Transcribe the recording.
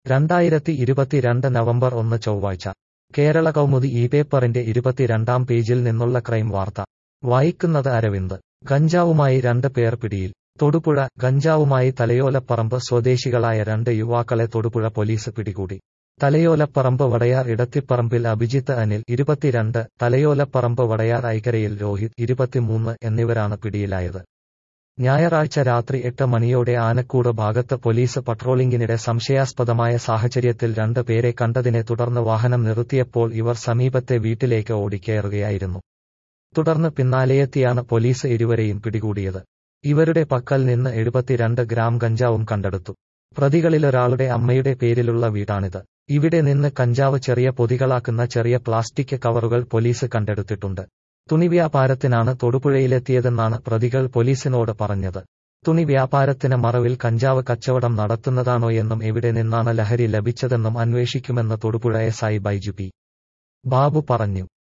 2022 November 1 ചൊവ്വാഴ്ച കേരള കൗമുദി ഈ പേപ്പറിന്റെ 22-ാം പേജിൽ നിന്നുള്ള ക്രൈം വാർത്ത വായിക്കുന്നത് അരവിന്ദ്. ഗഞ്ചാവുമായി 2 പേർ പിടിയിൽ. തൊടുപുഴ ഗഞ്ചാവുമായി തലയോലപ്പറമ്പ് സ്വദേശികളായ 2 യുവാക്കളെ തൊടുപുഴ പോലീസ് പിടികൂടി. തലയോലപ്പറമ്പ് വടയാർ ഇടത്തിപ്പറമ്പിൽ അഭിജിത്ത് അനിൽ 22, തലയോലപ്പറമ്പ് വടയാർ ഐക്കരയിൽ രോഹിത് 23 എന്നിവരാണ് പിടിയിലായത്. ഞായറാഴ്ച രാത്രി 8 മണിയോടെ ആനക്കൂട് ഭാഗത്ത് പോലീസ് പട്രോളിംഗിനിടെ സംശയാസ്പദമായ സാഹചര്യത്തിൽ 2 പേരെ കണ്ടതിനെ തുടർന്ന് വാഹനം നിർത്തിയപ്പോൾ ഇവർ സമീപത്തെ വീട്ടിലേക്ക് ഓടിക്കയറുകയായിരുന്നു. തുടർന്ന് പിന്നാലെയെത്തിയാണ് പോലീസ് ഇരുവരെയും പിടികൂടിയത്. ഇവരുടെ പക്കൽ നിന്ന് 72 ഗ്രാം കഞ്ചാവും കണ്ടെടുത്തു. പ്രതികളിലൊരാളുടെ അമ്മയുടെ പേരിലുള്ള വീടാണിത്. ഇവിടെ നിന്ന് കഞ്ചാവ് ചെറിയ പൊതികളാക്കുന്ന ചെറിയ പ്ലാസ്റ്റിക് കവറുകൾ പോലീസ് കണ്ടെടുത്തിട്ടുണ്ട്. തുണി വ്യാപാരത്തിനാണ് തൊടുപുഴയിലെത്തിയതെന്നാണ് പ്രതികൾ പോലീസിനോട് പറഞ്ഞത്. തുണി വ്യാപാരത്തിന് മറവിൽ കഞ്ചാവ് കച്ചവടം നടത്തുന്നതാണോയെന്നും എവിടെ നിന്നാണ് ലഹരി ലഭിച്ചതെന്നും അന്വേഷിക്കുമെന്ന് തൊടുപുഴ എസ്ഐ ബൈജു പി. ബാബു പറഞ്ഞു.